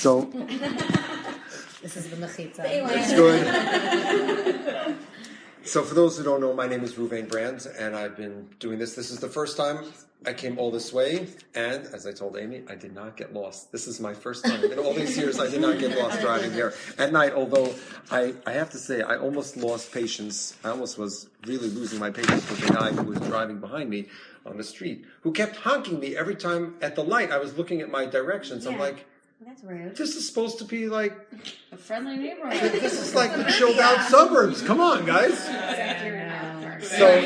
So this is the mechitza. It's good. So for those who don't know, my name is Ruvain Brand, and I've been doing this. This is the first time I came all this way, and as I told Amy, I did not get lost. This is my first time. In all these years, I did not get lost driving here at night, although I have to say, I almost lost patience. I almost was really losing my patience with the guy who was driving behind me on the street, who kept honking me every time at the light. I was looking at my directions. Yeah. I'm like, that's rude. This is supposed to be like a friendly neighborhood. This is like the chilled out suburbs. Come on, guys. So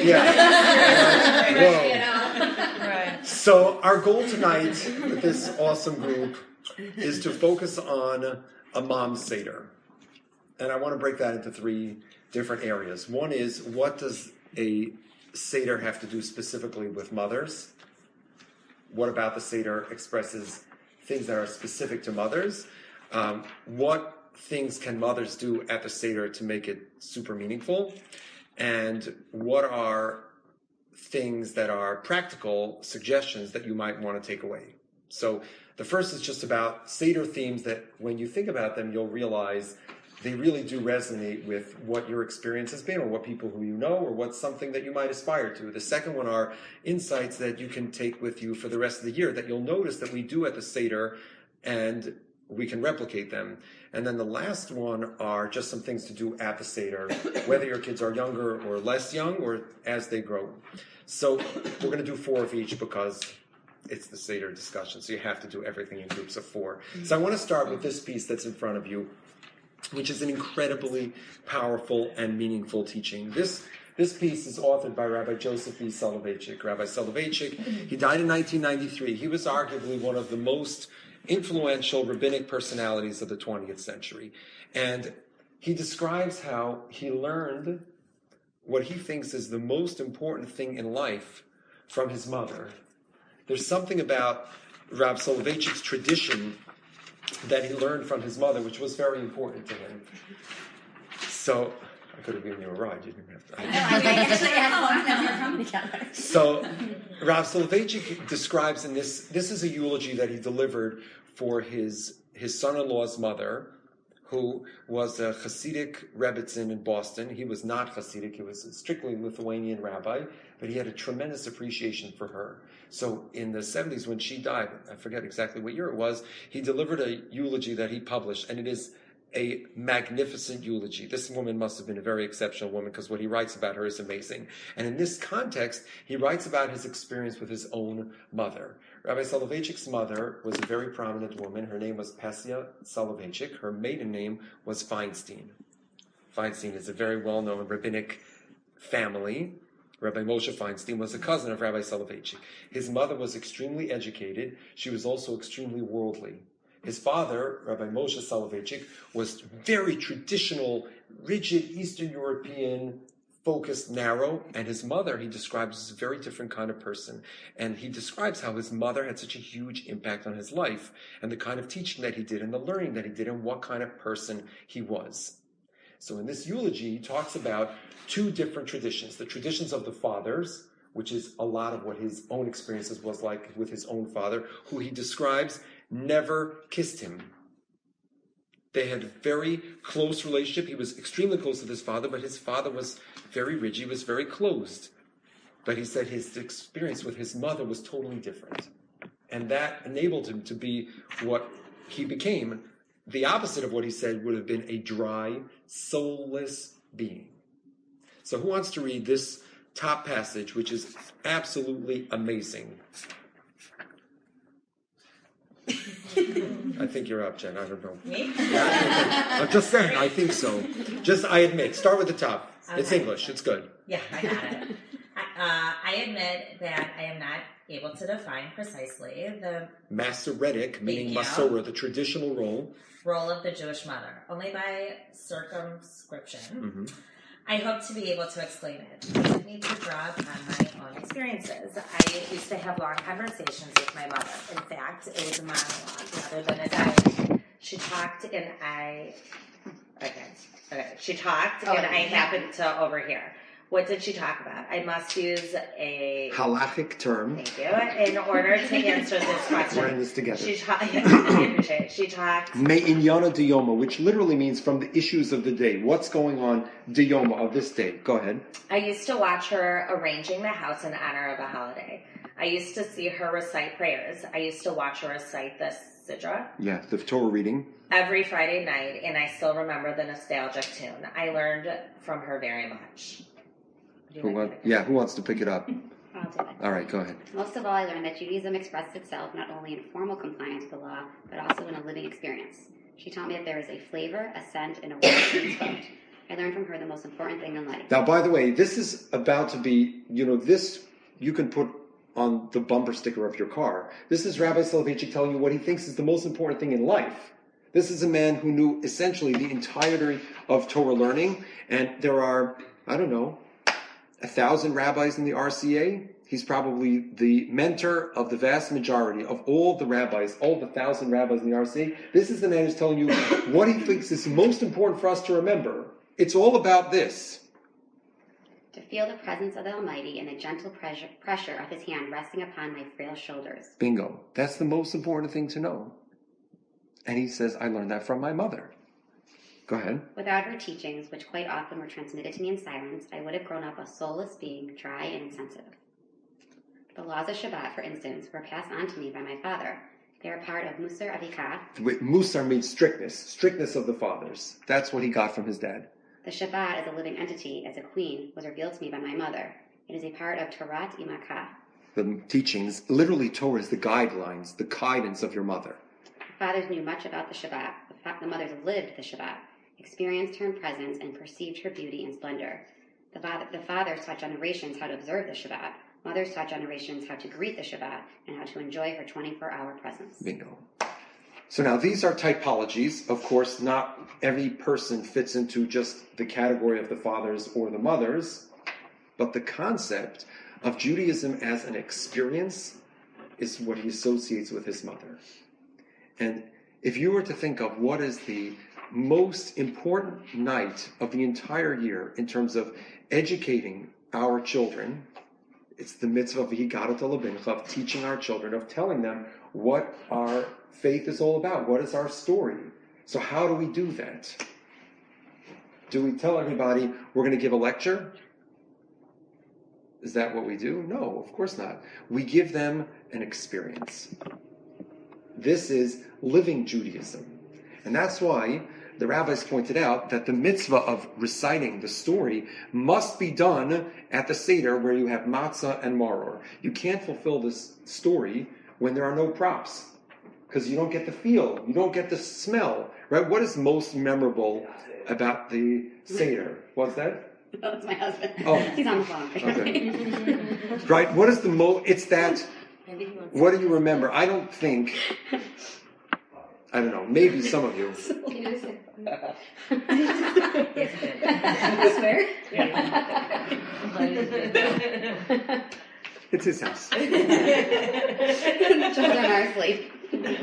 Whoa. So our goal tonight with this awesome group is to focus on a mom Seder. And I want to break that into three different areas. One is, what does a Seder have to do specifically with mothers? What about the Seder expresses things that are specific to mothers? What things can mothers do at the Seder to make it super meaningful? And what are things that are practical suggestions that you might want to take away? So the first is just about Seder themes that when you think about them, you'll realize they really do resonate with what your experience has been, or what people who you know, or what's something that you might aspire to. The second one are insights that you can take with you for the rest of the year that you'll notice that we do at the Seder, and we can replicate them. And then the last one are just some things to do at the Seder, whether your kids are younger or less young, or as they grow. So we're going to do 4 of each because it's the Seder discussion, so you have to do everything in groups of 4. So I want to start with this piece that's in front of you, which is an incredibly powerful and meaningful teaching. This piece is authored by Rabbi Joseph B. Soloveitchik. Rabbi Soloveitchik, he died in 1993. He was arguably one of the most influential rabbinic personalities of the 20th century. And he describes how he learned what he thinks is the most important thing in life from his mother. There's something about Rabbi Soloveitchik's tradition that he learned from his mother, which was very important to him. So, I could have given you a ride. You didn't have to. So, Rav Soloveitchik describes in this is a eulogy that he delivered for his son-in-law's mother, who was a Hasidic Rebbitzin in Boston. He was not Hasidic. He was a strictly Lithuanian rabbi, but he had a tremendous appreciation for her. So in the 70s, when she died, I forget exactly what year it was, he delivered a eulogy that he published, and it is a magnificent eulogy. This woman must have been a very exceptional woman, because what he writes about her is amazing. And in this context, he writes about his experience with his own mother. Rabbi Soloveitchik's mother was a very prominent woman. Her name was Pesia Soloveitchik. Her maiden name was Feinstein. Feinstein is a very well-known rabbinic family. Rabbi Moshe Feinstein was a cousin of Rabbi Soloveitchik. His mother was extremely educated. She was also extremely worldly. His father, Rabbi Moshe Soloveitchik, was very traditional, rigid, Eastern European, focused, narrow. And his mother, he describes as a very different kind of person. And he describes how his mother had such a huge impact on his life, and the kind of teaching that he did, and the learning that he did, and what kind of person he was. So in this eulogy, he talks about 2 different traditions. The traditions of the fathers, which is a lot of what his own experiences was like with his own father, who he describes never kissed him. They had a very close relationship. He was extremely close with his father, but his father was very rigid, he was very closed. But he said his experience with his mother was totally different. And that enabled him to be what he became. The opposite of what he said would have been a dry, soulless being. So who wants to read this top passage, which is absolutely amazing? I think you're up, Jen. I don't know. Me? I'm just saying, I think so. I admit. Start with the top. Okay. It's English. It's good. Yeah, I got it. I admit that I am not able to define precisely the Masoretic, meaning Masorah, the traditional role of the Jewish mother, only by circumscription. Mm-hmm. I hope to be able to explain it. I need to draw upon my own experiences. I used to have long conversations with my mother. In fact, it was a monologue rather than a dialogue. She talked and I... Okay. She talked and I happened to overhear. What did she talk about? I must use a halachic term. Thank you. In order to answer this question. We're in this together. I appreciate it. She talked. Me'inyana diyoma, which literally means from the issues of the day. What's going on diyoma of this day? Go ahead. I used to watch her arranging the house in honor of a holiday. I used to see her recite prayers. I used to watch her recite the Sidra. Yeah, the Torah reading. Every Friday night, and I still remember the nostalgic tune. I learned from her very much. Who wants to pick it up? I'll do it. All right, go ahead. Most of all, I learned that Judaism expressed itself not only in formal compliance with the law, but also in a living experience. She taught me that there is a flavor, a scent, and a word being spoken. I learned from her the most important thing in life. Now, by the way, this is about to be, this you can put on the bumper sticker of your car. This is Rabbi Soloveitchik telling you what he thinks is the most important thing in life. This is a man who knew essentially the entirety of Torah learning, and there are, 1,000 rabbis in the RCA. He's probably the mentor of the vast majority of all the rabbis, all the 1,000 rabbis in the RCA. This is the man who's telling you what he thinks is most important for us to remember. It's all about this. To feel the presence of the Almighty and the gentle pressure of His hand resting upon my frail shoulders. Bingo. That's the most important thing to know. And he says, I learned that from my mother. Go ahead. Without her teachings, which quite often were transmitted to me in silence, I would have grown up a soulless being, dry and insensitive. The laws of Shabbat, for instance, were passed on to me by my father. They are part of Musar Avikah. Musar means strictness of the fathers. That's what he got from his dad. The Shabbat, as a living entity, as a queen, was revealed to me by my mother. It is a part of Torat Imakah. The teachings, literally Torah is the guidelines, the guidance of your mother. The fathers knew much about the Shabbat. The mothers lived the Shabbat, experienced her presence, and perceived her beauty and splendor. The fathers taught generations how to observe the Shabbat. Mothers taught generations how to greet the Shabbat and how to enjoy her 24-hour presence. Bingo. So now these are typologies. Of course, not every person fits into just the category of the fathers or the mothers, but the concept of Judaism as an experience is what he associates with his mother. And if you were to think of what is the most important night of the entire year in terms of educating our children, it's the mitzvah of V'higadat L'bincha, of teaching our children, of telling them what our faith is all about. What is our story? So how do we do that? Do we tell everybody we're going to give a lecture? Is that what we do? No, of course not. We give them an experience. This is living Judaism. And that's why the rabbis pointed out that the mitzvah of reciting the story must be done at the Seder where you have matzah and maror. You can't fulfill this story when there are no props because you don't get the feel, you don't get the smell, right? What is most memorable about the Seder? What's that? Oh, that's my husband. Oh. He's on the phone. Okay. Right? What is the it's that, what do you remember? I don't know, maybe some of you. I swear? It's his house. Children are asleep.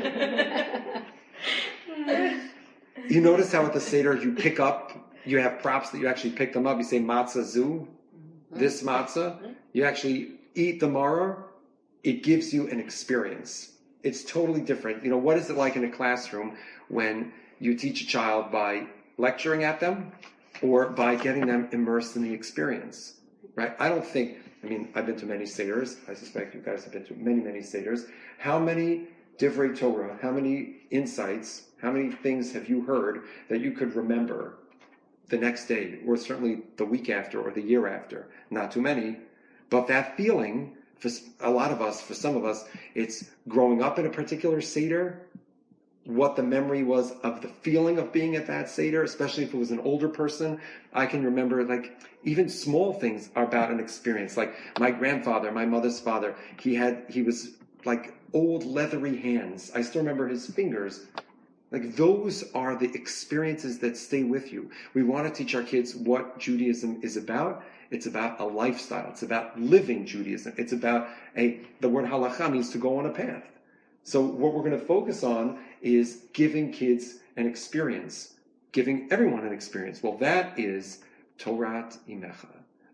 You notice how at the Seder you have props that you actually pick them up. You say matzah zu, this matzah. You actually eat the maror. It gives you an experience. It's totally different. What is it like in a classroom when you teach a child by lecturing at them or by getting them immersed in the experience, right? I've been to many Seders. I suspect you guys have been to many, many Seders. How many Divrei Torah, how many insights, how many things have you heard that you could remember the next day or certainly the week after or the year after? Not too many, but that feeling, for a lot of us, for some of us, it's growing up in a particular Seder, what the memory was of the feeling of being at that Seder, especially if it was an older person. I can remember, even small things are about an experience. Like my grandfather, my mother's father, he was like old leathery hands. I still remember his fingers. Those are the experiences that stay with you. We want to teach our kids what Judaism is about. It's about a lifestyle. It's about living Judaism. It's about the word halacha means to go on a path. So what we're going to focus on is giving kids an experience, giving everyone an experience. Well, that is Torat Imecha,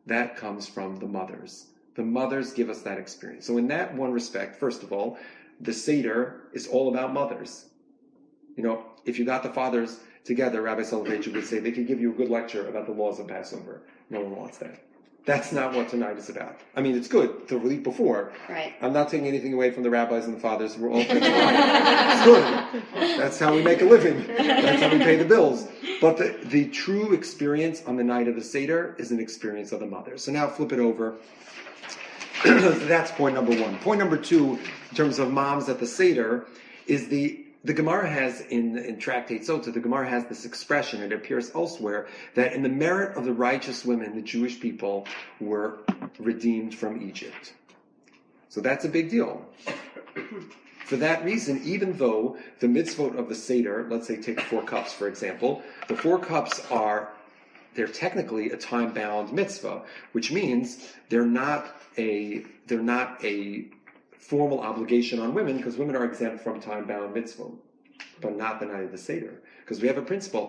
that comes from the mothers. The mothers give us that experience. So in that one respect, first of all, the Seder is all about mothers. If you got the fathers together, Rabbi Soloveitchik would say they could give you a good lecture about the laws of Passover. No one wants that. That's not what tonight is about. I mean, it's good to read before. Right. I'm not taking anything away from the rabbis and the fathers. We're all taking It's good. That's how we make a living. That's how we pay the bills. But the true experience on the night of the Seder is an experience of the mothers. So now flip it over. That's point number one. Point number two, in terms of moms at the Seder, is the Gemara has in Tractate Sota, the Gemara has this expression, it appears elsewhere, that in the merit of the righteous women, the Jewish people were redeemed from Egypt. So that's a big deal. For that reason, even though the mitzvot of the Seder, let's say take 4 cups, for example, the 4 cups they're technically a time-bound mitzvah, which means they're not a formal obligation on women, because women are exempt from time-bound mitzvah, but not the night of the Seder. Because we have a principle,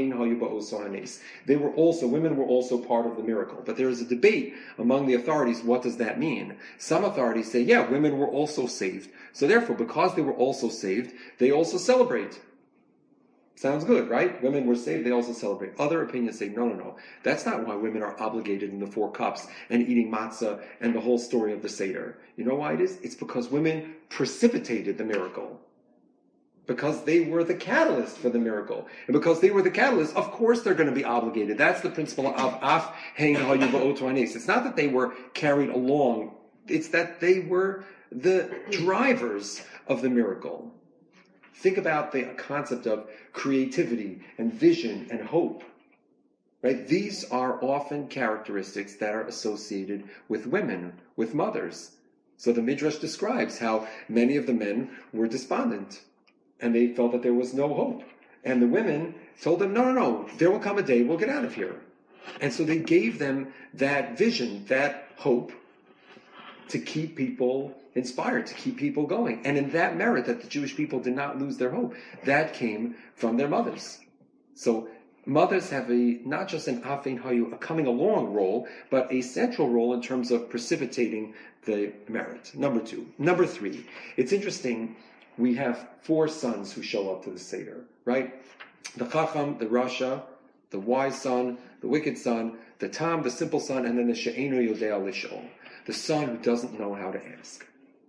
women were also part of the miracle. But there is a debate among the authorities, what does that mean? Some authorities say, yeah, women were also saved. So therefore, because they were also saved, they also celebrate. Sounds good, right? Women were saved, they also celebrate. Other opinions say, no. That's not why women are obligated in the 4 cups and eating matzah and the whole story of the Seder. You know why it is? It's because women precipitated the miracle. Because they were the catalyst for the miracle. And because they were the catalyst, of course they're going to be obligated. That's the principle of af hein hayu ba'oto hanes. It's not that they were carried along. It's that they were the drivers of the miracle. Think about the concept of creativity and vision and hope. Right? These are often characteristics that are associated with women, with mothers. So the Midrash describes how many of the men were despondent, and they felt that there was no hope. And the women told them, no, there will come a day we'll get out of here. And so they gave them that vision, that hope, to keep people inspired, to keep people going. And in that merit that the Jewish people did not lose their hope, that came from their mothers. So mothers have not just an afein hayu, a coming along role, but a central role in terms of precipitating the merit. Number 2. Number 3, it's interesting, we have 4 sons who show up to the Seder, right? The Chacham, the Rasha, the wise son, the wicked son, the Tam, the simple son, and then the She'enu Yodea Lishol, the son who doesn't know how to ask.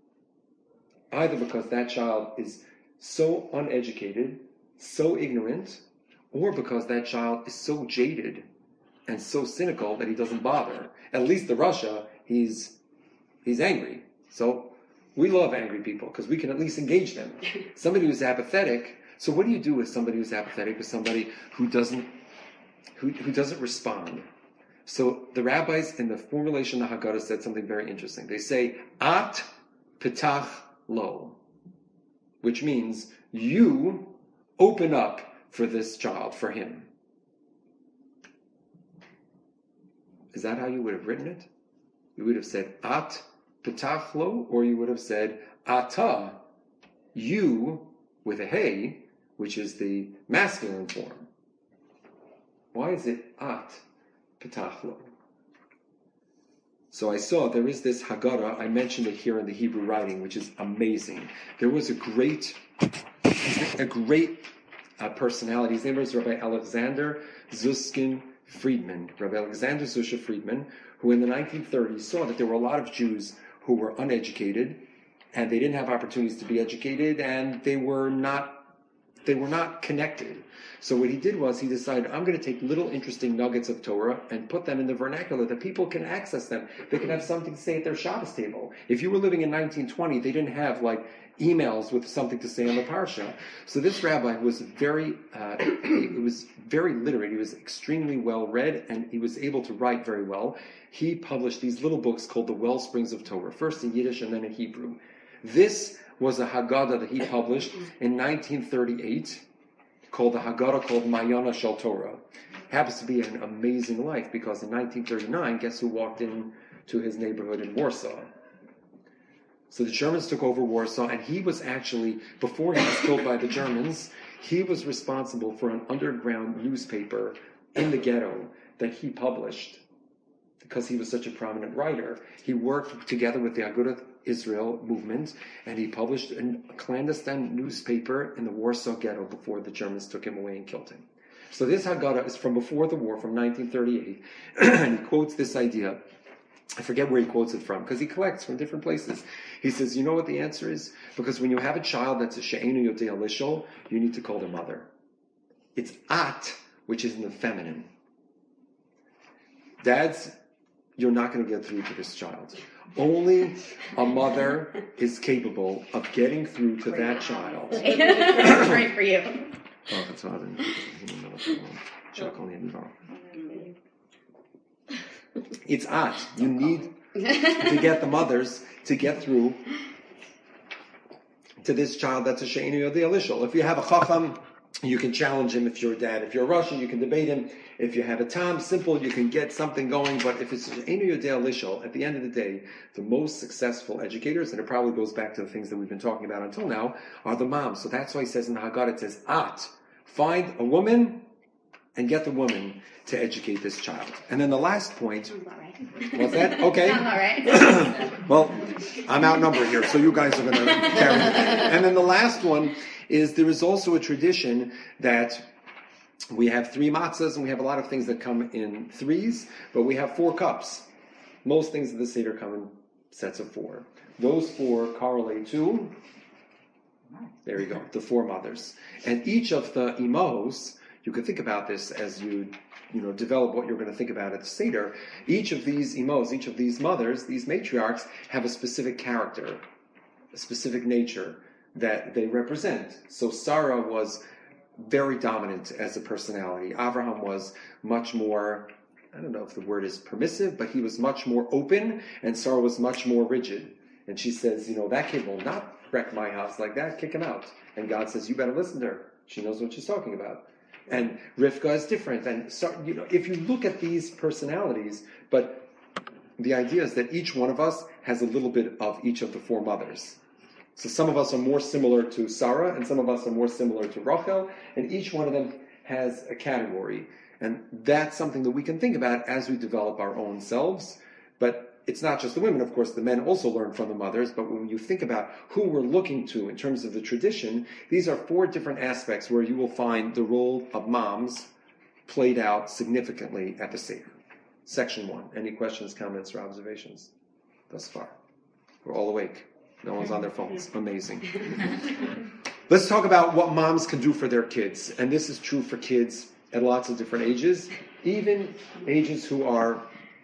Either because that child is so uneducated, so ignorant, or because that child is so jaded and so cynical that he doesn't bother. At least the Rasha, he's angry. So we love angry people because we can at least engage them. Somebody who's apathetic. So what do you do with somebody who's apathetic, with somebody who doesn't respond? So the rabbis in the formulation of the Haggadah said something very interesting. They say, At Petach Lo, which means you open up for this child, for him. Is that how you would have written it? You would have said At Petach Lo, or you would have said Ata, you, with a hey, which is the masculine form. Why is it At Petach Lo? So I saw there is this Haggadah, I mentioned it here in the Hebrew writing, which is amazing. There was a great personality. His name was Rabbi Alexander Zuskin Friedman. Rabbi Alexander Zuskin Friedman, who in the 1930s saw that there were a lot of Jews who were uneducated, and they didn't have opportunities to be educated, and they were not connected. So what he did was he decided, I'm going to take little interesting nuggets of Torah and put them in the vernacular that people can access them. They can have something to say at their Shabbos table. If you were living in 1920, they didn't have emails with something to say on the parsha. So this rabbi was very literate. He was extremely well read, and he was able to write very well. He published these little books called the Wellsprings of Torah, first in Yiddish and then in Hebrew. This was a Haggadah that he published in 1938, called the Haggadah called Mayana Shel Torah. Happens to be an amazing life, because in 1939, guess who walked into his neighborhood in Warsaw? So the Germans took over Warsaw, and he was actually, before he was killed by the Germans, he was responsible for an underground newspaper in the ghetto that he published. because he was such a prominent writer. He worked together with the Agudath Israel movement, and he published a clandestine newspaper in the Warsaw Ghetto before the Germans took him away and killed him. So this Haggadah is from before the war, from 1938, and he quotes this idea. I forget where he quotes it from, because he collects from different places. He says, you know what the answer is? Because when you have a child that's a she'enu yodei alishol, you need to call their mother. It's at, which is in the feminine. Dads, you're not going to get through to this child. Only a mother is capable of getting through to that child. That's right for you. It's at. You need to get the mothers to get through to this child that's a she'enu yodei alishol. If you have a chacham, you can challenge him if you're a dad. If you're a Russian, you can debate him. If you have a tam, simple, you can get something going. But if it's she'enu yodei alishol, at the end of the day, the most successful educators, and it probably goes back to the things that we've been talking about until now, are the moms. So that's why he says in the Haggadah, it says, at. Find a woman and get the woman to educate this child. And then the last point, what's that? Okay. Sounds all right. Well, I'm outnumbered here, so you guys are going to carry me. And then the last one is there is also a tradition that we have 3 matzahs and we have a lot of things that come in 3s, but we have 4 cups. Most things in the Seder come in sets of 4. Those 4 correlate to, there you go, the 4 mothers. And each of the imahos, you can think about this as you develop what you're going to think about at the Seder. Each of these imos, each of these mothers, these matriarchs, have a specific character, a specific nature that they represent. So Sarah was very dominant as a personality. Abraham was much more, I don't know if the word is permissive, but he was much more open, and Sarah was much more rigid. And she says, that kid will not wreck my house like that, kick him out. And God says, you better listen to her. She knows what she's talking about. And Rivka is different. And so, if you look at these personalities, but the idea is that each one of us has a little bit of each of the 4 mothers. So some of us are more similar to Sarah, and some of us are more similar to Rachel, and each one of them has a category. And that's something that we can think about as we develop our own selves. But it's not just the women, of course, the men also learn from the mothers, but when you think about who we're looking to in terms of the tradition, these are 4 different aspects where you will find the role of moms played out significantly at the Seder. Section 1. Any questions, comments, or observations thus far? We're all awake. No one's on their phones. Amazing. Let's talk about what moms can do for their kids. And this is true for kids at lots of different ages, even kids who are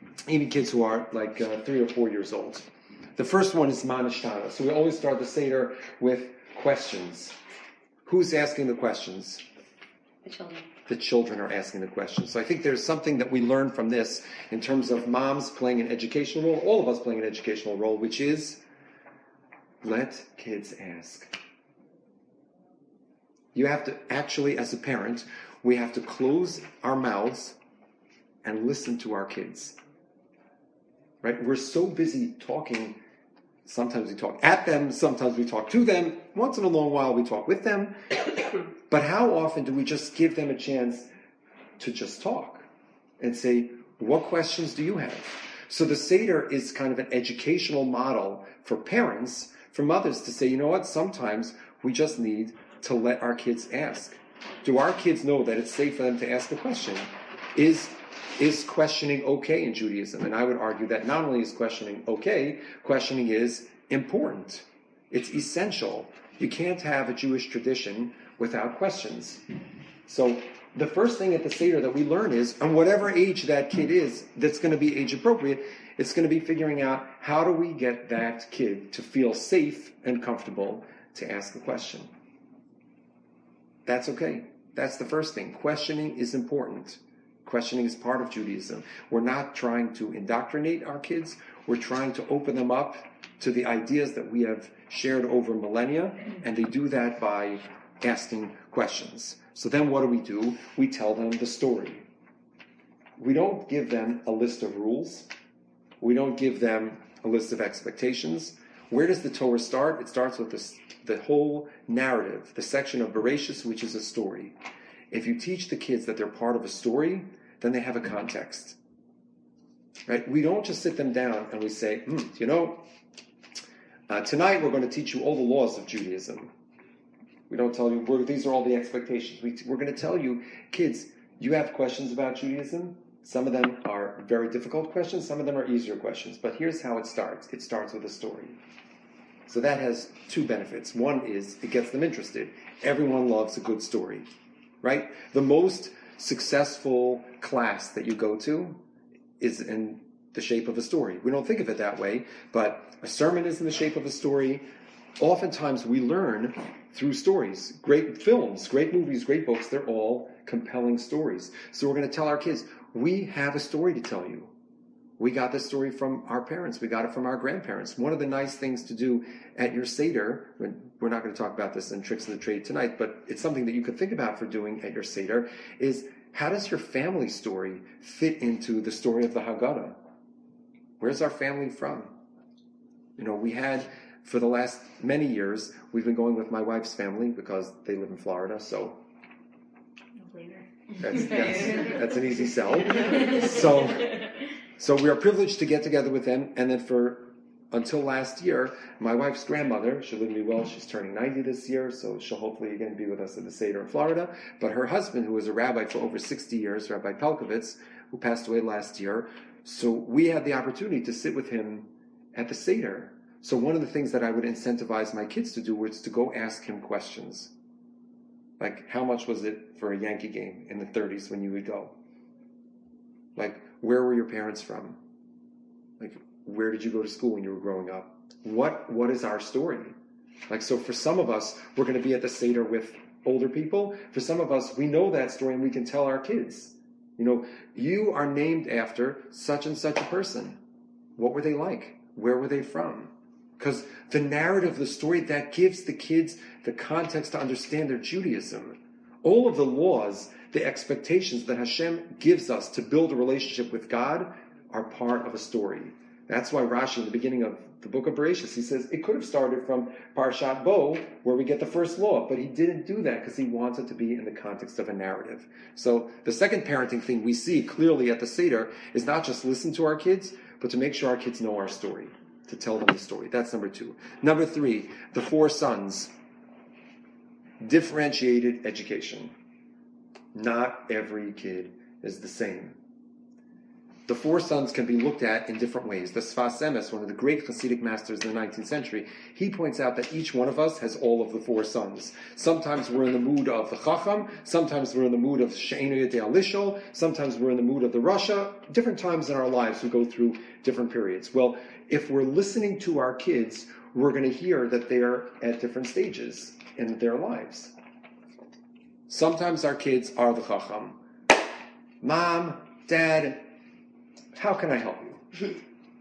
like 3 or 4 years old. The first one is Manishtana. So we always start the Seder with questions. Who's asking the questions? The children. The children are asking the questions. So I think there's something that we learn from this in terms of moms playing an educational role, all of us playing an educational role, which is let kids ask. You have to actually, as a parent, we have to close our mouths and listen to our kids. Right? We're so busy talking. Sometimes we talk at them, sometimes we talk to them. Once in a long while we talk with them. But how often do we just give them a chance to just talk and say, what questions do you have? So the Seder is kind of an educational model for parents, for mothers to say, you know what, sometimes we just need to let our kids ask. Do our kids know that it's safe for them to ask a question? Is questioning okay in Judaism? And I would argue that not only is questioning okay, questioning is important. It's essential. You can't have a Jewish tradition without questions. So the first thing at the Seder that we learn is, on whatever age that kid is, that's going to be age appropriate, it's going to be figuring out how do we get that kid to feel safe and comfortable to ask a question. That's okay. That's the first thing. Questioning is important. Questioning is part of Judaism. We're not trying to indoctrinate our kids. We're trying to open them up to the ideas that we have shared over millennia, and they do that by asking questions. So then what do? We tell them the story. We don't give them a list of rules. We don't give them a list of expectations. Where does the Torah start? It starts with the whole narrative, the section of Bereshis, which is a story. If you teach the kids that they're part of a story, then they have a context. right? We don't just sit them down and we say, tonight we're going to teach you all the laws of Judaism. We don't tell you, these are all the expectations. We're going to tell you, kids, you have questions about Judaism. Some of them are very difficult questions. Some of them are easier questions. But here's how it starts. It starts with a story. So that has two benefits. One is it gets them interested. Everyone loves a good story, right? The most successful class that you go to is in the shape of a story. We don't think of it that way, but a sermon is in the shape of a story. Oftentimes we learn through stories. Great films, great movies, great books, they're all compelling stories. So we're going to tell our kids, we have a story to tell you. We got this story from our parents. We got it from our grandparents. One of the nice things to do at your Seder, we're not going to talk about this in Tricks of the Trade tonight, but it's something that you could think about for doing at your Seder, is how does your family story fit into the story of the Haggadah? Where's our family from? We had, for the last many years, we've been going with my wife's family because they live in Florida, so that's an easy sell. So we are privileged to get together with them, and then until last year, my wife's grandmother, she lived me well, she's turning 90 this year, so she'll hopefully again be with us at the Seder in Florida. But her husband, who was a rabbi for over 60 years, Rabbi Pelkovitz, who passed away last year, so we had the opportunity to sit with him at the Seder. So one of the things that I would incentivize my kids to do was to go ask him questions. Like, how much was it for a Yankee game in the 30s when you would go? Like, where were your parents from? Like, where did you go to school when you were growing up? What is our story? Like, so for some of us, we're going to be at the Seder with older people. For some of us, we know that story and we can tell our kids. You are named after such and such a person. What were they like? Where were they from? Because the narrative, the story, that gives the kids the context to understand their Judaism. All of the laws, the expectations that Hashem gives us to build a relationship with God are part of a story. That's why Rashi, in the beginning of the book of Bereshit, he says it could have started from Parshat Bo, where we get the first law, but he didn't do that because he wants it to be in the context of a narrative. So the second parenting thing we see clearly at the Seder is not just listen to our kids, but to make sure our kids know our story, to tell them the story. That's number 2. Number 3, the 4 sons. Differentiated education. Not every kid is the same. The 4 sons can be looked at in different ways. The Sfas Emes, one of the great Hasidic masters in the 19th century, he points out that each one of us has all of the 4 sons. Sometimes we're in the mood of the Chacham, sometimes we're in the mood of She'enu Yodea Lishol, sometimes we're in the mood of the Rasha. Different times in our lives we go through different periods. Well, if we're listening to our kids, we're going to hear that they're at different stages in their lives. Sometimes our kids are the Chacham. Mom, Dad, how can I help you?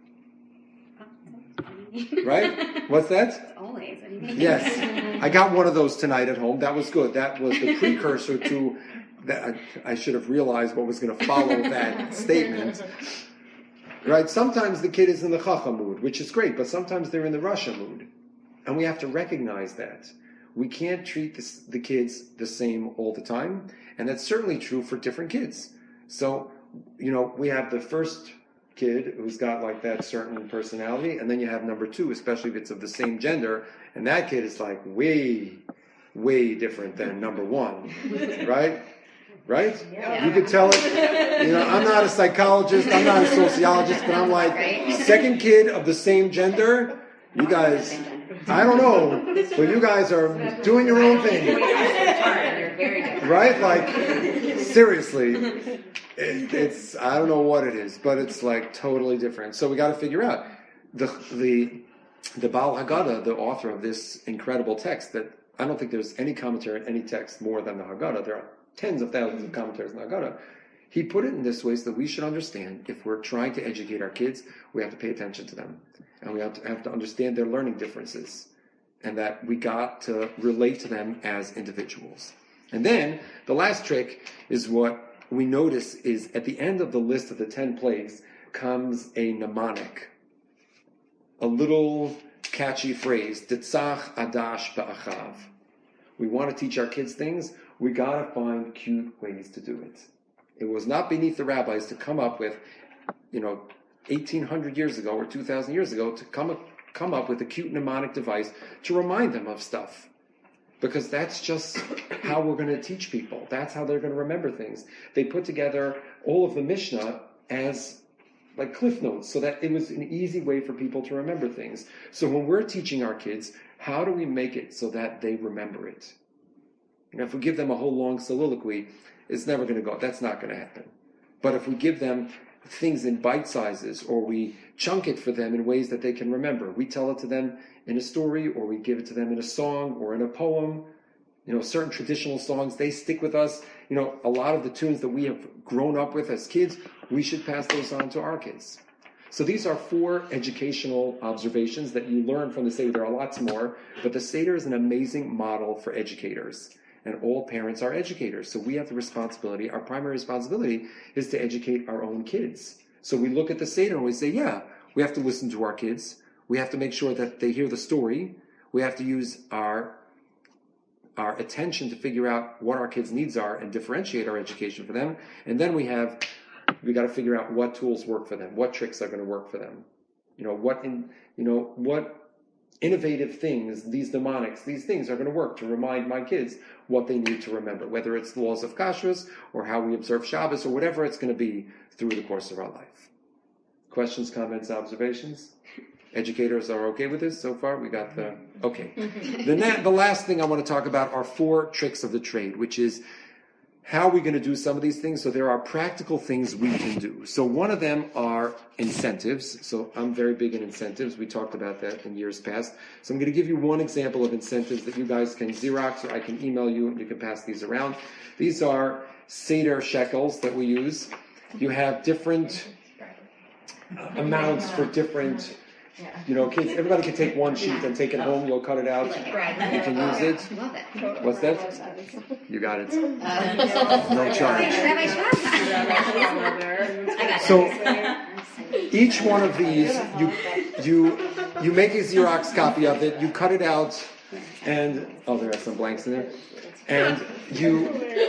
Right? What's that? Always. Yes. I got one of those tonight at home. That was good. That was the precursor to that. I should have realized what was going to follow that statement. Right? Sometimes the kid is in the Chacham mood, which is great, but sometimes they're in the Rasha mood. And we have to recognize that. We can't treat the kids the same all the time, and that's certainly true for different kids. So, we have the first kid who's got like that certain personality, and then you have number 2, especially if it's of the same gender, and that kid is like way, way different than number 1, right? Right? Yeah. You could tell it. I'm not a psychologist, I'm not a sociologist, but I'm like, second kid of the same gender, you guys, I don't know, but you guys are doing your own thing. You're very different. Right? Like, seriously. It's I don't know what it is, but it's like totally different. So we got to figure out the Baal Haggadah, the author of this incredible text that I don't think there's any commentary on any text more than the Haggadah. There are tens of thousands of commentaries on the Haggadah. He put it in this way so that we should understand if we're trying to educate our kids, we have to pay attention to them. And we have to understand their learning differences. And that we got to relate to them as individuals. And then, the last trick is what we notice is at the end of the list of the 10 plagues comes a mnemonic. A little catchy phrase, Titzach Adash Ba'achav. We want to teach our kids things, we got to find cute ways to do it. It was not beneath the rabbis to come up with, 1,800 years ago or 2,000 years ago to come up with a cute mnemonic device to remind them of stuff. Because that's just how we're going to teach people. That's how they're going to remember things. They put together all of the Mishnah as like cliff notes so that it was an easy way for people to remember things. So when we're teaching our kids, how do we make it so that they remember it? If we give them a whole long soliloquy, it's never going to go. That's not going to happen. But if we give them things in bite sizes, or we chunk it for them in ways that they can remember, we tell it to them in a story, or we give it to them in a song or in a poem, certain traditional songs, they stick with us. A lot of the tunes that we have grown up with as kids, we should pass those on to our kids. So these are 4 educational observations that you learn from the Seder. There are lots more, but the Seder is an amazing model for educators. And all parents are educators. So we have the responsibility, our primary responsibility is to educate our own kids. So we look at the Seder and we say, we have to listen to our kids. We have to make sure that they hear the story. We have to use our attention to figure out what our kids' needs are and differentiate our education for them. And then we got to figure out what tools work for them, what tricks are going to work for them. What innovative things, these mnemonics, these things are going to work to remind my kids what they need to remember, whether it's the laws of kashrus or how we observe Shabbos or whatever it's going to be through the course of our life. Questions, comments, observations? Educators are okay with this so far? We got okay. The last thing I want to talk about are 4 tricks of the trade, which is how are we going to do some of these things? So there are practical things we can do. So one of them are incentives. So I'm very big in incentives. We talked about that in years past. So I'm going to give you one example of incentives that you guys can Xerox, or I can email you and you can pass these around. These are Seder shekels that we use. You have different amounts for different... kids, everybody can take one sheet and take it home. You'll cut it out. You can use it. Love it. What's that? You got it. No charge. So each one of these, you make a Xerox copy of it. You cut it out, and there are some blanks in there. And you.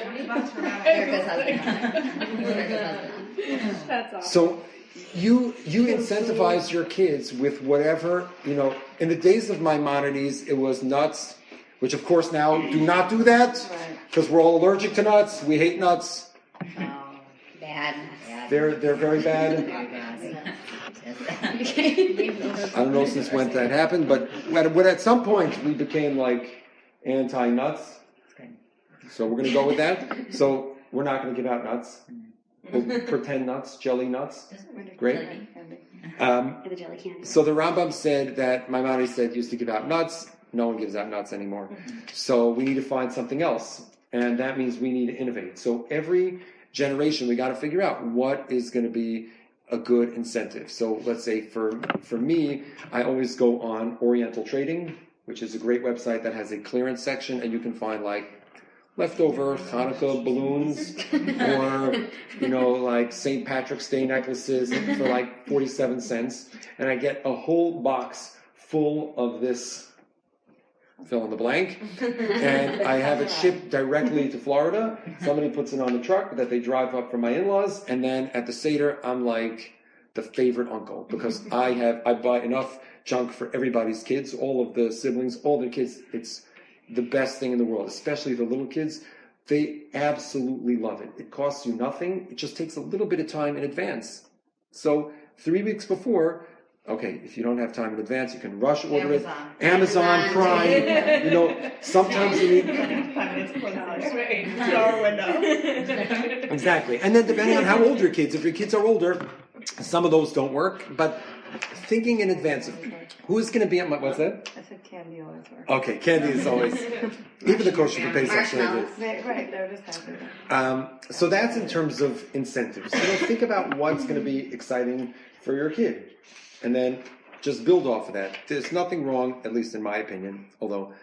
That's awesome. So. You incentivize your kids with whatever, in the days of Maimonides, it was nuts, which of course now do not do that, because we're all allergic to nuts. We hate nuts. Bad. They're very bad. I don't know since when that happened, but at some point we became like anti-nuts. So we're going to go with that. So we're not going to give out nuts. Pretend nuts, jelly nuts. Great. The jelly candy. So the Rambam said that Maimonides used to give out nuts. No one gives out nuts anymore. So we need to find something else. And that means we need to innovate. So every generation, we got to figure out what is going to be a good incentive. So let's say for me, I always go on Oriental Trading, which is a great website that has a clearance section, and you can find like leftover Hanukkah balloons or, like St. Patrick's Day necklaces for like 47 cents. And I get a whole box full of this fill in the blank. And I have it shipped directly to Florida. Somebody puts it on the truck that they drive up from my in-laws. And then at the Seder, I'm like the favorite uncle because I buy enough junk for everybody's kids, all of the siblings, all their kids. It's the best thing in the world, especially the little kids. They absolutely love it. It costs you nothing. It just takes a little bit of time in advance. So 3 weeks before, okay, if you don't have time in advance, you can rush order it. Amazon Prime. Sometimes you need... Exactly. And then depending on how old your kids, if your kids are older, some of those don't work, but thinking in advance of who's going to be at my... What's that? I said candy always works. Okay, candy is always... Even the kosher for Pesach. Right, they're just happy. So that's in terms of incentives. Think about what's going to be exciting for your kid. And then just build off of that. There's nothing wrong, at least in my opinion, although,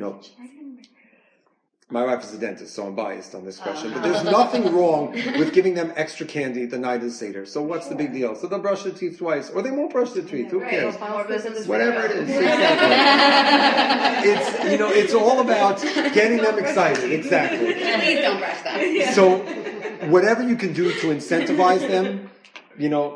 my wife is a dentist, so I'm biased on this question. But there's nothing wrong with giving them extra candy the night of the Seder. So what's the big deal? So they'll brush their teeth twice, or they won't brush their teeth. Who cares? Whatever it is. Exactly. It's all about getting them excited. Exactly. Please don't brush them. So whatever you can do to incentivize them,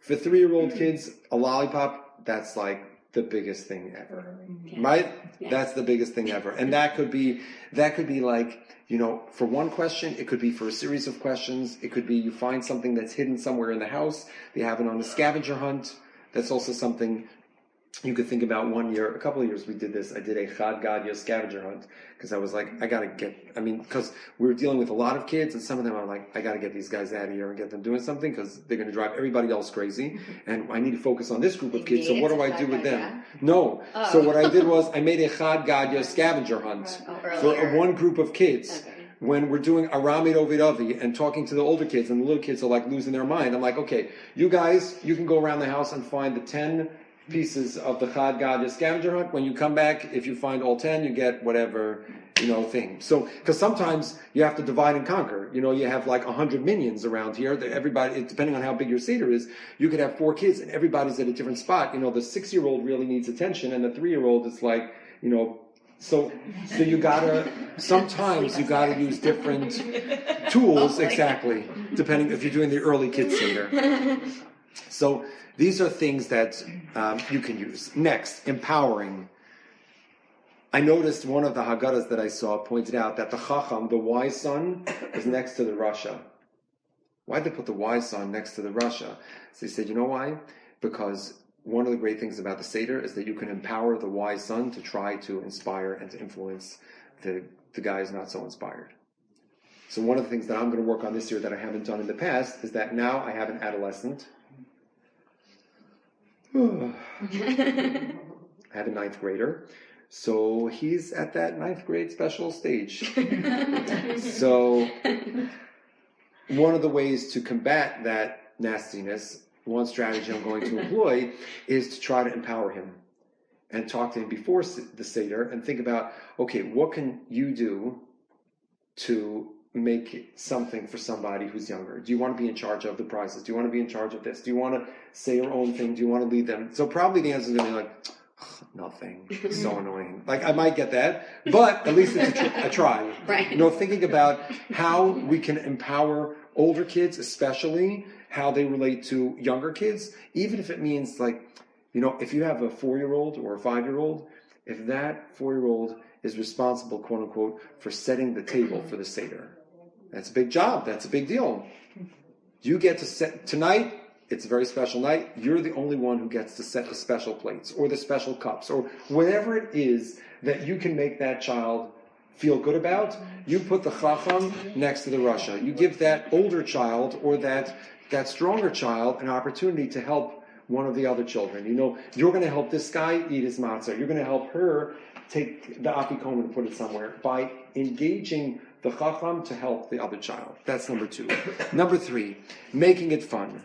For 3-year-old kids, a lollipop, that's like the biggest thing ever, right? Yeah. That's the biggest thing ever. And that could be like, for one question, it could be for a series of questions. It could be you find something that's hidden somewhere in the house. They have it on a scavenger hunt. That's also something you could think about. A couple of years we did this. I did a Chad Gadya scavenger hunt because I was like, because we were dealing with a lot of kids, and some of them are like, I got to get these guys out of here and get them doing something because they're going to drive everybody else crazy, and I need to focus on this group of kids. So what do I do with them? No. Oh. So what I did was I made a Chad Gadya scavenger hunt for one group of kids. Okay. When we're doing Aramid Ovidavi and talking to the older kids, and the little kids are like losing their mind, I'm like, okay, you guys, you can go around the house and find the 10 pieces of the Chad Gadya scavenger hunt. When you come back, if you find all 10, you get whatever, thing. So, because sometimes you have to divide and conquer. You have like 100 minions around here. Everybody, depending on how big your Seder is, you could have 4 kids and everybody's at a different spot. The 6-year-old really needs attention, and the 3-year-old is like, so sometimes you gotta use different tools, exactly, depending if you're doing the early kids Seder. So these are things that you can use. Next, empowering. I noticed one of the Haggadahs that I saw pointed out that the Chacham, the wise son, is next to the Rasha. Why'd they put the wise son next to the Rasha? So they said, you know why? Because one of the great things about the Seder is that you can empower the wise son to try to inspire and to influence the guy who's not so inspired. So one of the things that I'm going to work on this year that I haven't done in the past is that now I have an adolescent. I have a 9th grader. So he's at that 9th grade special stage. So one of the ways to combat that nastiness, one strategy I'm going to employ, is to try to empower him and talk to him before the Seder and think about, okay, what can you do to make something for somebody who's younger? Do you want to be in charge of the prizes? Do you want to be in charge of this? Do you want to say your own thing? Do you want to lead them? So probably the answer is going to be like, nothing. So annoying. Like, I might get that, but at least it's a try. Right. Thinking about how we can empower older kids, especially how they relate to younger kids, even if it means like, if you have a 4-year-old or a 5-year-old, if that 4-year-old is responsible, quote unquote, for setting the table for the Seder, that's a big job. That's a big deal. You get to set tonight. It's a very special night. You're the only one who gets to set the special plates or the special cups or whatever it is that you can make that child feel good about. You put the Chacham next to the Rasha. You give that older child or that stronger child an opportunity to help one of the other children. You're going to help this guy eat his matzah. You're going to help her take the afikoman and put it somewhere by engaging the Chacham to help the other child. That's number 2. Number 3, making it fun.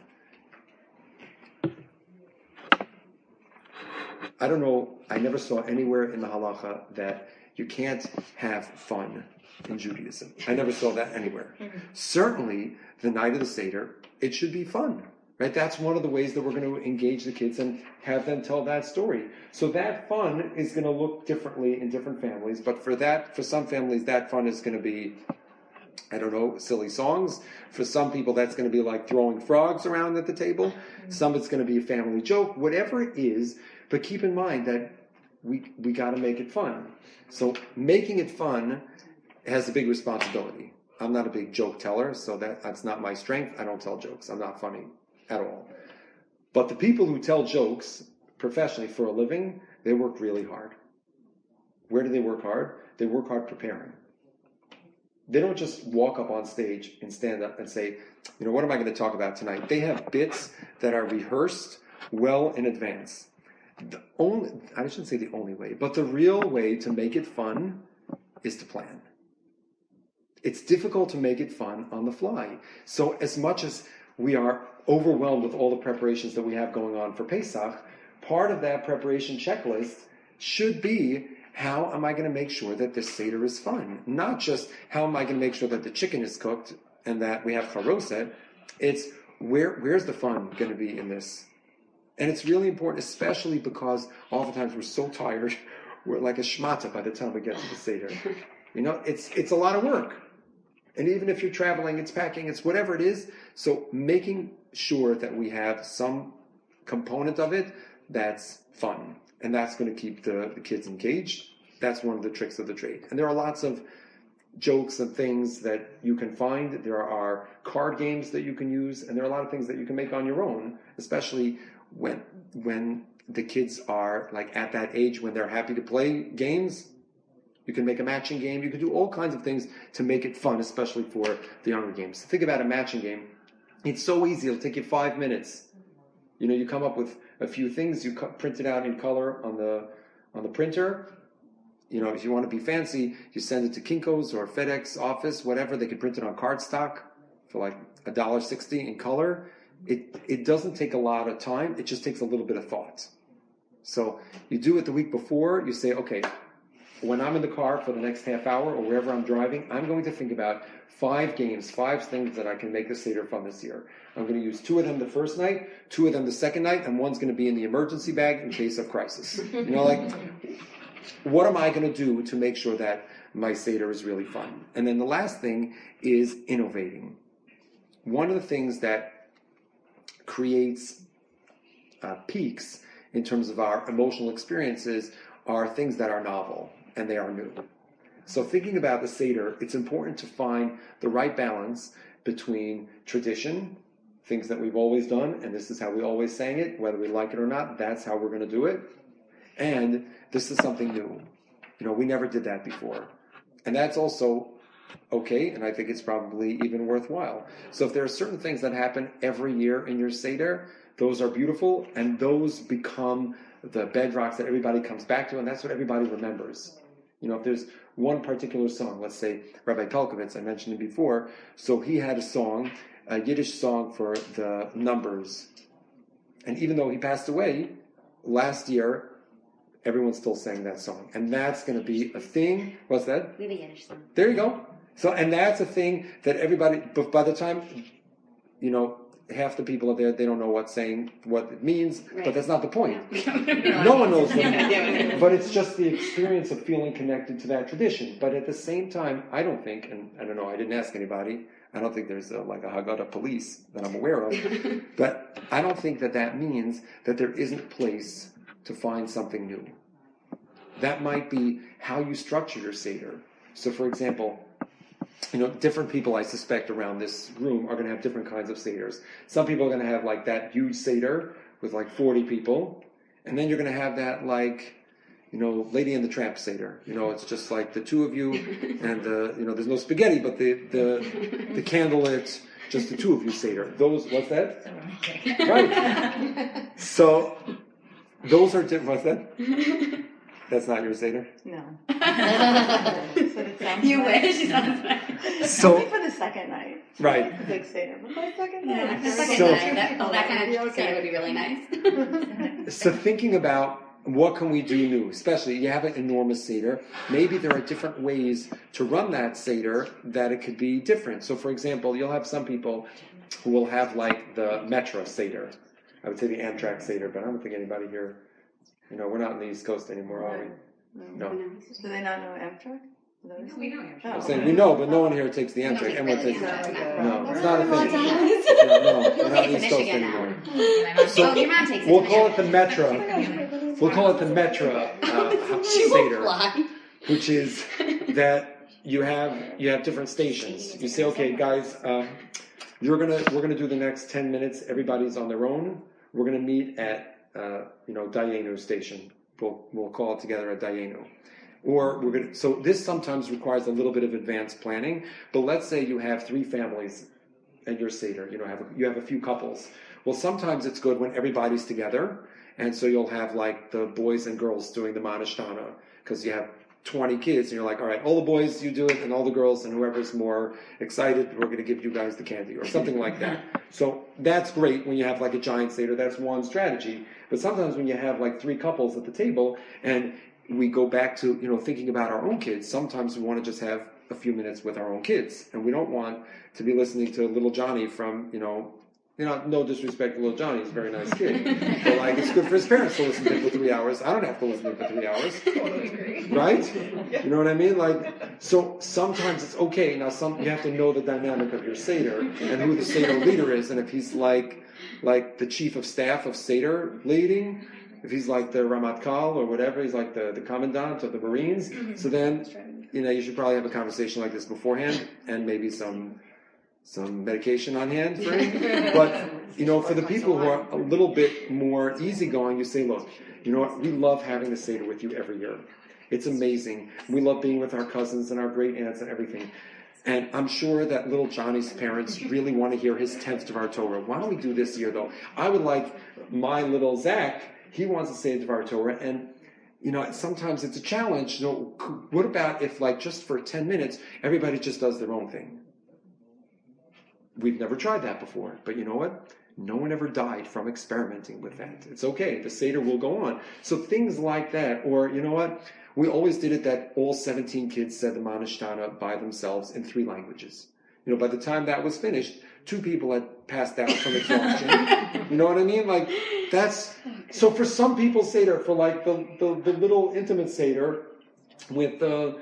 I don't know, I never saw anywhere in the halacha that you can't have fun in Judaism. I never saw that anywhere. Certainly, the night of the Seder, it should be fun, right? That's one of the ways that we're going to engage the kids and have them tell that story. So that fun is going to look differently in different families, but for some families, that fun is going to be, I don't know, silly songs. For some people, that's going to be like throwing frogs around at the table. Some it's going to be a family joke, whatever it is. But keep in mind that we got to make it fun. So making it fun has a big responsibility. I'm not a big joke teller, so that's not my strength. I don't tell jokes. I'm not funny at all. But the people who tell jokes professionally for a living, they work really hard. Where do they work hard? They work hard preparing. They don't just walk up on stage and stand up and say, what am I going to talk about tonight? They have bits that are rehearsed well in advance. I shouldn't say the only way, but the real way to make it fun is to plan. It's difficult to make it fun on the fly. So as much as we are overwhelmed with all the preparations that we have going on for Pesach, part of that preparation checklist should be, how am I going to make sure that this Seder is fun? Not just how am I going to make sure that the chicken is cooked and that we have charoset. It's where's the fun going to be in this? And it's really important, especially because oftentimes we're so tired, we're like a shmata by the time we get to the Seder. It's a lot of work. And even if you're traveling, it's packing, it's whatever it is. So making sure that we have some component of it that's fun. And that's going to keep the kids engaged. That's one of the tricks of the trade. And there are lots of jokes and things that you can find. There are card games that you can use, and there are a lot of things that you can make on your own, especially when the kids are like at that age when they're happy to play games. You can make a matching game. You can do all kinds of things to make it fun, especially for the younger games. Think about a matching game. It's so easy. It'll take you 5 minutes. You come up with a few things. You print it out in color on the printer. If you want to be fancy, you send it to Kinko's or FedEx office, whatever. They can print it on cardstock for like $1.60 in color. It doesn't take a lot of time. It just takes a little bit of thought. So you do it the week before. You say, okay, when I'm in the car for the next half hour or wherever I'm driving, I'm going to think about 5 games, 5 things that I can make the Seder fun this year. I'm going to use 2 of them the first night, 2 of them the second night, and one's going to be in the emergency bag in case of crisis. What am I going to do to make sure that my Seder is really fun? And then the last thing is innovating. One of the things that creates peaks in terms of our emotional experiences are things that are novel and they are new. So thinking about the Seder, it's important to find the right balance between tradition, things that we've always done, and this is how we always sang it, whether we like it or not, that's how we're going to do it. And this is something new. We never did that before. And that's also okay, and I think it's probably even worthwhile. So if there are certain things that happen every year in your Seder, those are beautiful, and those become the bedrocks that everybody comes back to, and that's what everybody remembers. If there's one particular song, let's say Rabbi Pelkovitz, I mentioned him before, so he had a song, a Yiddish song for the numbers. And even though he passed away last year, everyone still sang that song. And that's going to be a thing. What's that? We have a Yiddish song. There you go. So, and that's a thing that everybody, but by the time, half the people are there, they don't know what it means, right. But that's not the point. No one knows what it means. But it's just the experience of feeling connected to that tradition. But at the same time, I don't think, and I don't know, I didn't ask anybody, I don't think there's a Haggadah police that I'm aware of, but I don't think that means that there isn't place to find something new. That might be how you structure your Seder. So for example, different people I suspect around this room are going to have different kinds of Seders. Some people are going to have like that huge Seder with like 40 people, and then you're going to have that like, Lady and the Tramp Seder. It's just like the 2 of you, and there's no spaghetti, but the candlelit, just the 2 of you Seder. What's that? Right. So those are different. What's that? That's not your Seder? No. You wish. So for the second night. Right. The big Seder. But the second night. night. The second night. That kind of Seder would be really nice. So thinking about what can we do new, especially you have an enormous Seder, maybe there are different ways to run that Seder that it could be different. So for example, you'll have some people who will have like the Metro Seder. I would say the Amtrak Seder, but I don't think anybody here, we're not on the East Coast anymore, are we? No. Do they not know Amtrak? No, we know Amtrak. I'm saying we know, but no one here takes the Amtrak. Everyone takes No, it's not a thing. No, we're not on the East Coast anymore. So your mom takes it. We'll call it the Metro. We'll call it the Metro Seder, which is that you have different stations. You say, okay, guys, we're gonna do the next 10 minutes. Everybody's on their own. We're gonna meet at Dayenu station. We'll call it together at Dayenu. Or so this sometimes requires a little bit of advanced planning, but let's say you have 3 families at your Seder, you have a few couples. Well, sometimes it's good when everybody's together, and so you'll have like the boys and girls doing the Manishtana, because you have 20 kids, and you're like, all right, all the boys, you do it, and all the girls, and whoever's more excited, we're going to give you guys the candy, or something like that. So that's great when you have like a giant Seder, that's one strategy. But sometimes when you have like 3 couples at the table, and we go back to, thinking about our own kids, sometimes we want to just have a few minutes with our own kids, and we don't want to be listening to little Johnny from, no disrespect to little Johnny, he's a very nice kid. But like, it's good for his parents to listen to him for 3 hours. I don't have to listen to him for 3 hours. Totally agree. Right? You know what I mean? Like, so sometimes it's okay. Now, you have to know the dynamic of your Seder and who the Seder leader is. And if he's like the chief of staff of Seder leading, if he's like the Ramatkal or whatever, he's like the commandant of the Marines, so then, you should probably have a conversation like this beforehand and maybe some medication on hand for him. But, for the people who are a little bit more easygoing, you say, look, you know what, we love having the Seder with you every year. It's amazing. We love being with our cousins and our great aunts and everything. And I'm sure that little Johnny's parents really want to hear his 10th Devar Torah. Why don't we do this year, though? I would like my little Zach, he wants to say Devar Torah, and sometimes it's a challenge. What about if, just for 10 minutes, everybody just does their own thing? We've never tried that before, but you know what? No one ever died from experimenting with that. It's okay. The Seder will go on. So things like that, or you know what? We always did it that all 17 kids said the Manishtana by themselves in 3 languages. By the time that was finished, 2 people had passed out from exhaustion. You know what I mean? So for some people Seder, for the little intimate Seder with the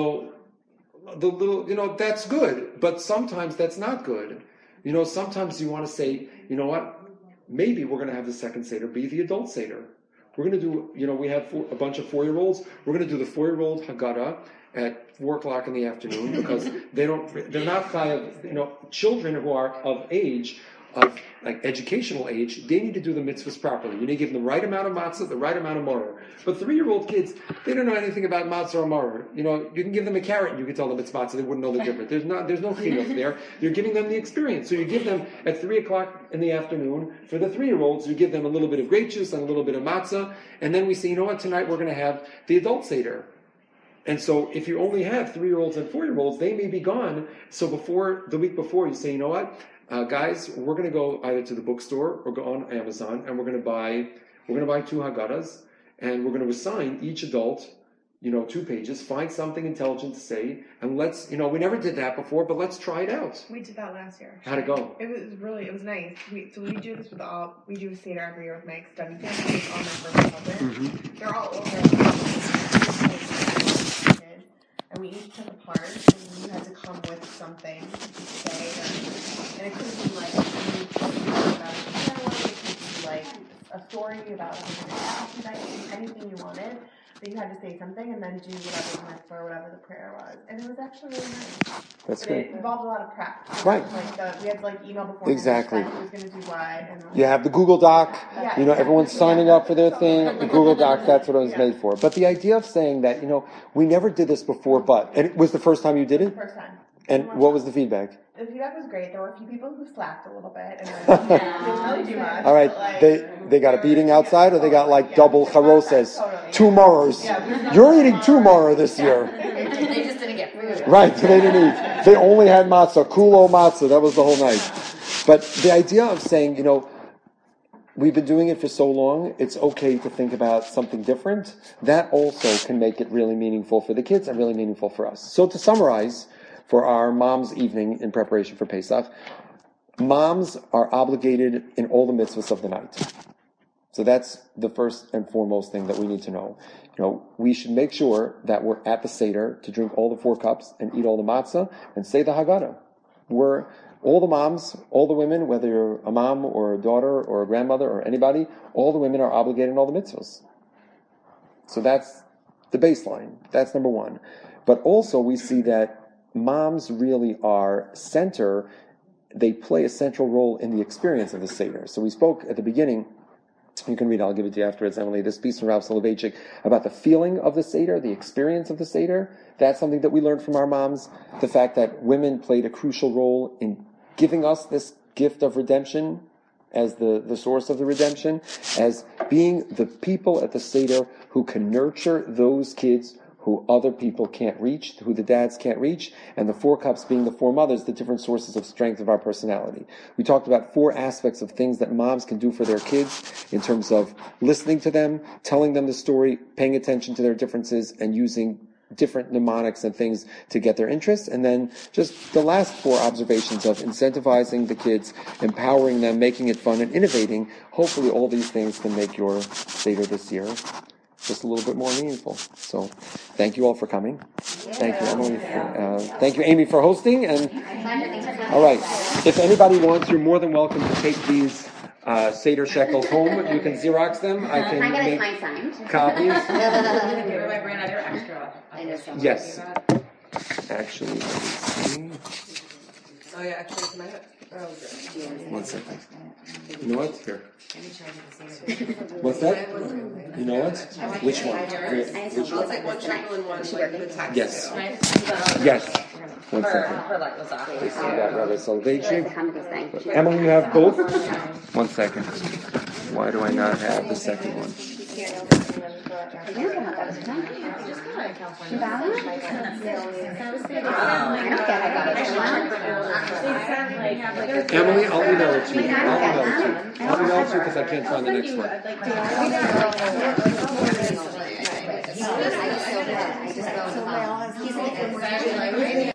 little, that's good, but sometimes that's not good. Sometimes you want to say, you know what, maybe we're going to have the second Seder be the adult Seder. We're going to do, we have a bunch of 4-year-olds. We're going to do the 4-year-old Haggadah at 4 o'clock in the afternoon because they're not children who are of age, of educational age, they need to do the mitzvahs properly. You need to give them the right amount of matzah, the right amount of maror. But 3-year-old kids, they don't know anything about matzah or maror. You can give them a carrot and you can tell them it's matzah, they wouldn't know the difference. There's no chinuch there. You're giving them the experience. So you give them at 3 o'clock in the afternoon, for the 3-year-olds, you give them a little bit of grape juice and a little bit of matzah, and then we say, you know what, tonight we're going to have the adult Seder. And so if you only have 3-year-olds and 4-year-olds, they may be gone. So the week before, you say, you know what, guys, we're going to go either to the bookstore or go on Amazon, and we're going to buy 2 Haggadahs, and we're going to assign each adult, 2 pages, find something intelligent to say, and let's, we never did that before, but let's try it out. We did that last year. How'd it go? It was nice. We do this we do a Seder every year with my extended family, with all my first cousins. Mm-hmm. They're all older. And we each took a part, and you had to come with something to say, and it could have been a story about anything you wanted. But you had to say something and then do whatever the mitzvah or whatever the prayer was, and it was actually really nice. That's but good. It involved a lot of prep. Right. We had to email before. Exactly. Who's going to do what? And You have the Google Doc. Yeah, everyone's signing up for their thing. The Google Doc, that's what it was made for. But the idea of saying that, we never did this before, and it was the first time you did it? First time. And what was the feedback? The feedback was great. There were a few people who slacked a little bit and didn't really do much. All right, they got a beating outside, or they got double charoses, totally. 2 marors. You're eating 2 maror this year. They just didn't get food. Right, they didn't eat. They only had matzah, kulo matzah. That was the whole night. But the idea of saying, we've been doing it for so long, it's okay to think about something different. That also can make it really meaningful for the kids and really meaningful for us. So to summarize, for our mom's evening in preparation for Pesach, moms are obligated in all the mitzvahs of the night. So that's the first and foremost thing that we need to know. We should make sure that we're at the Seder to drink all the 4 cups and eat all the matzah and say the Haggadah. All the moms, all the women, whether you're a mom or a daughter or a grandmother or anybody, all the women are obligated in all the mitzvahs. So that's the baseline. That's number 1. But also we see that moms really they play a central role in the experience of the Seder. So we spoke at the beginning, you can read, I'll give it to you afterwards, Emily, this piece from Rav Soloveitchik about the feeling of the Seder, the experience of the Seder. That's something that we learned from our moms. The fact that women played a crucial role in giving us this gift of redemption as the source of the redemption, as being the people at the Seder who can nurture those kids who other people can't reach, who the dads can't reach, and the 4 cups being the 4 mothers, the different sources of strength of our personality. We talked about 4 aspects of things that moms can do for their kids in terms of listening to them, telling them the story, paying attention to their differences, and using different mnemonics and things to get their interest. And then just the last 4 observations of incentivizing the kids, empowering them, making it fun, and innovating. Hopefully all these things can make your Seder this year just a little bit more meaningful. So thank you all for coming. Thank you, Emily. Thank you, Amy, for hosting. And all right, if anybody wants, you're more than welcome to take these Seder shekels home. You can Xerox them. I can make copies. Yes. Actually, let me see. Oh yeah, actually, can I have? Oh, good. 1 second. You know what? Here. What's that? You know what? Which one? Which I'll one? take 1 shekel and 1 like the tax. Yes. Yes. 1 second. Her light was off. Please see that, Rabbi Soloveitchik. Thing. Emily, you have both? 1 second. Why do I not have the second one? Emily, I'll email it to you. I'll email it to you because I can't find the next one. I just go